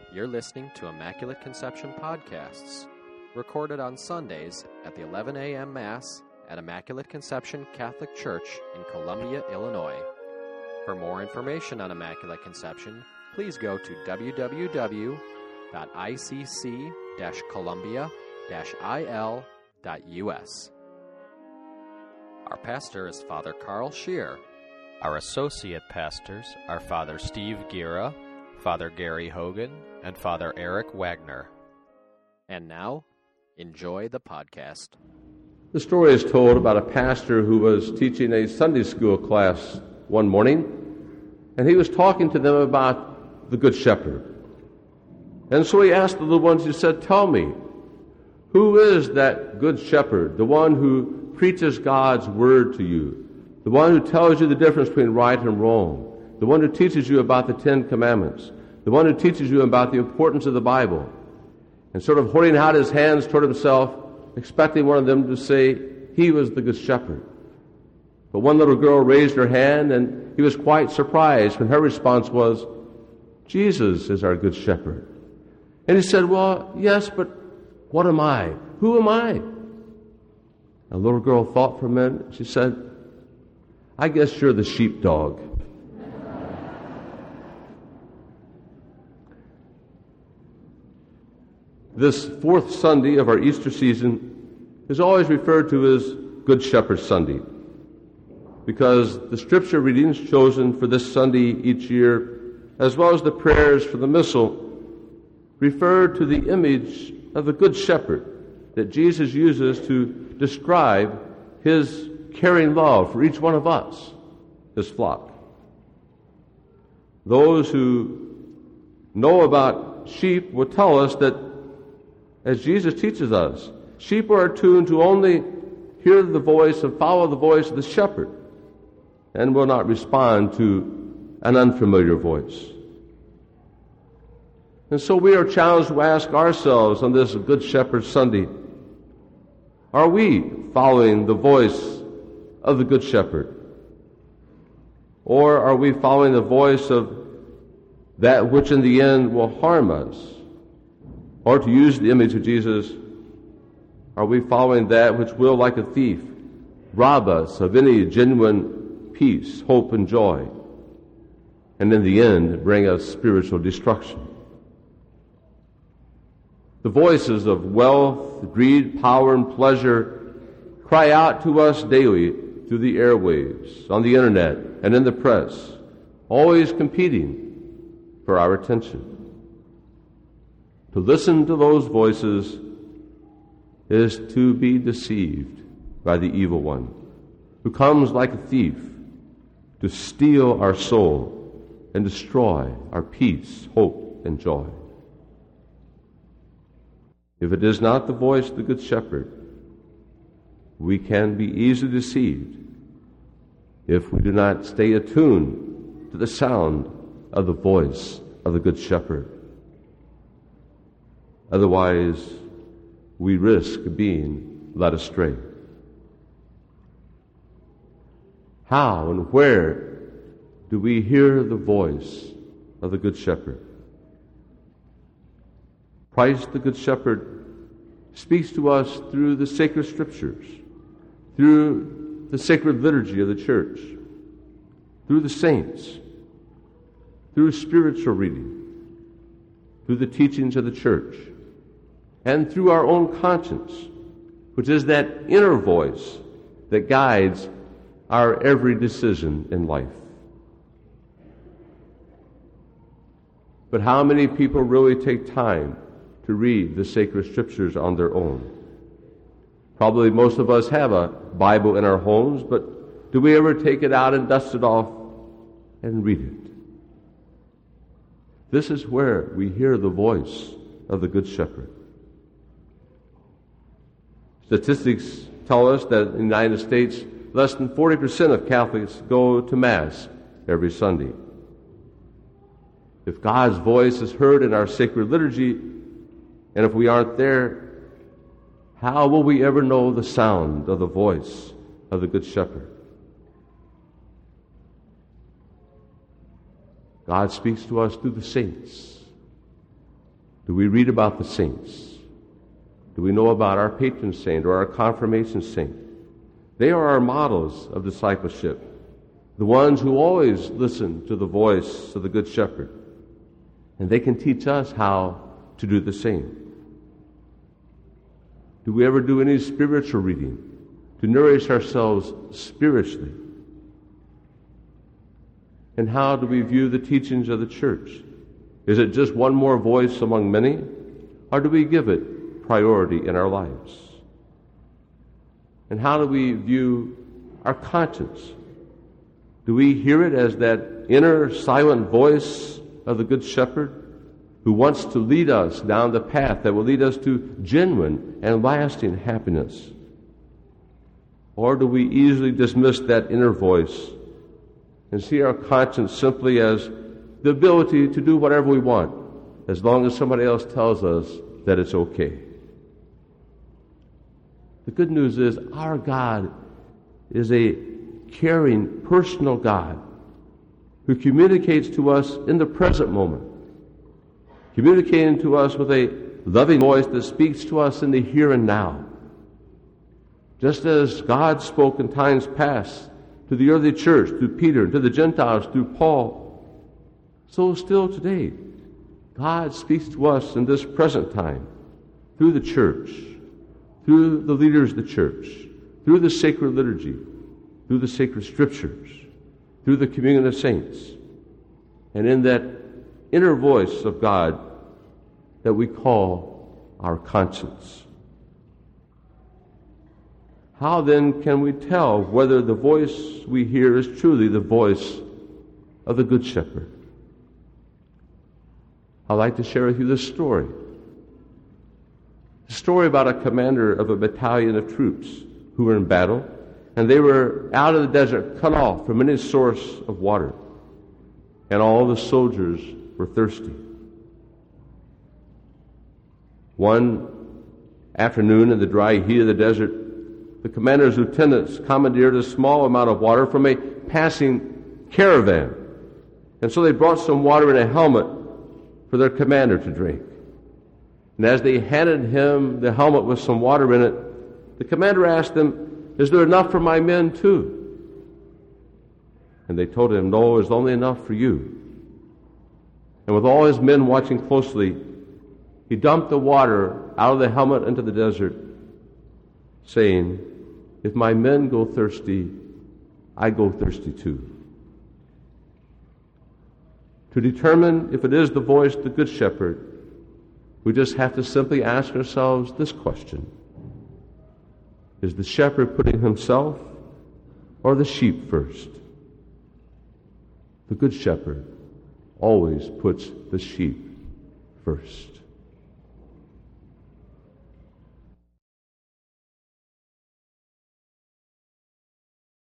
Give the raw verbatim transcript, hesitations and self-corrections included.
You're listening to Immaculate Conception Podcasts, recorded on Sundays at the eleven a.m. Mass at Immaculate Conception Catholic Church in Columbia, Illinois. For more information on Immaculate Conception, please go to w w w dot i c c dash columbia dash i l dot u s. Our pastor is Father Carl Scheer. Our associate pastors are Father Steve Gira, Father Gary Hogan, and Father Eric Wagner. And now, enjoy the podcast. The story is told about a pastor who was teaching a Sunday school class one morning, and he was talking to them about the Good Shepherd. And so he asked the little ones, he said, "Tell me, who is that Good Shepherd, the one who preaches God's Word to you, the one who tells you the difference between right and wrong, the one who teaches you about the Ten Commandments, the one who teaches you about the importance of the Bible?" And sort of holding out his hands toward himself, expecting one of them to say he was the Good Shepherd. But one little girl raised her hand, and he was quite surprised when her response was, "Jesus is our Good Shepherd." And he said, "Well, yes, but what am I? Who am I?" The little girl thought for a minute. She said, "I guess you're the sheepdog." This fourth Sunday of our Easter season is always referred to as Good Shepherd Sunday, because the scripture readings chosen for this Sunday each year, as well as the prayers for the Missal, refer to the image of the Good Shepherd that Jesus uses to describe his caring love for each one of us, his flock. Those who know about sheep will tell us that, as Jesus teaches us, sheep are attuned to only hear the voice and follow the voice of the shepherd, and will not respond to an unfamiliar voice. And so we are challenged to ask ourselves on this Good Shepherd Sunday, are we following the voice of the Good Shepherd? Or are we following the voice of that which in the end will harm us? Or to use the image of Jesus, are we following that which will, like a thief, rob us of any genuine peace, hope, and joy, and in the end bring us spiritual destruction? The voices of wealth, greed, power, and pleasure cry out to us daily through the airwaves, on the internet, and in the press, always competing for our attention. To listen to those voices is to be deceived by the evil one, who comes like a thief to steal our soul and destroy our peace, hope, and joy. If it is not the voice of the Good Shepherd, we can be easily deceived if we do not stay attuned to the sound of the voice of the Good Shepherd. Otherwise, we risk being led astray. How and where do we hear the voice of the Good Shepherd? Christ, the Good Shepherd, speaks to us through the sacred scriptures, through the sacred liturgy of the church, through the saints, through spiritual reading, through the teachings of the church, and through our own conscience, which is that inner voice that guides our every decision in life. But how many people really take time to read the sacred scriptures on their own? Probably most of us have a Bible in our homes, but do we ever take it out and dust it off and read it? This is where we hear the voice of the Good Shepherd. Statistics tell us that in the United States, less than forty percent of Catholics go to Mass every Sunday. If God's voice is heard in our sacred liturgy, and if we aren't there, how will we ever know the sound of the voice of the Good Shepherd? God speaks to us through the saints, Do we read about the saints? Do we know about our patron saint or our confirmation saint? They are our models of discipleship, the ones who always listen to the voice of the Good Shepherd. And they can teach us how to do the same. Do we ever do any spiritual reading to nourish ourselves spiritually? And how do we view the teachings of the church? Is it just one more voice among many? Or do we give it priority in our lives? And how do we view our conscience? Do we hear it as that inner silent voice of the Good Shepherd who wants to lead us down the path that will lead us to genuine and lasting happiness? Or do we easily dismiss that inner voice and see our conscience simply as the ability to do whatever we want, as long as somebody else tells us that it's okay? The good news is our God is a caring, personal God who communicates to us in the present moment, communicating to us with a loving voice that speaks to us in the here and now. Just as God spoke in times past to the early church, through Peter, to the Gentiles, through Paul, so still today, God speaks to us in this present time, through the church, through the leaders of the church, through the sacred liturgy, through the sacred scriptures, through the communion of saints, and in that inner voice of God that we call our conscience. How then can we tell whether the voice we hear is truly the voice of the Good Shepherd? I'd like to share with you this story. A story about a commander of a battalion of troops who were in battle, and they were out in the desert, cut off from any source of water, and all the soldiers were thirsty. One afternoon in the dry heat of the desert, the commander's lieutenants commandeered a small amount of water from a passing caravan, and so they brought some water in a helmet for their commander to drink. And as they handed him the helmet with some water in it, the commander asked them, "Is there enough for my men too?" And they told him, "No, it's only enough for you." And with all his men watching closely, he dumped the water out of the helmet into the desert, saying, "If my men go thirsty, I go thirsty too." To determine if it is the voice of the Good Shepherd, we just have to simply ask ourselves this question: is the shepherd putting himself or the sheep first? The Good Shepherd always puts the sheep first.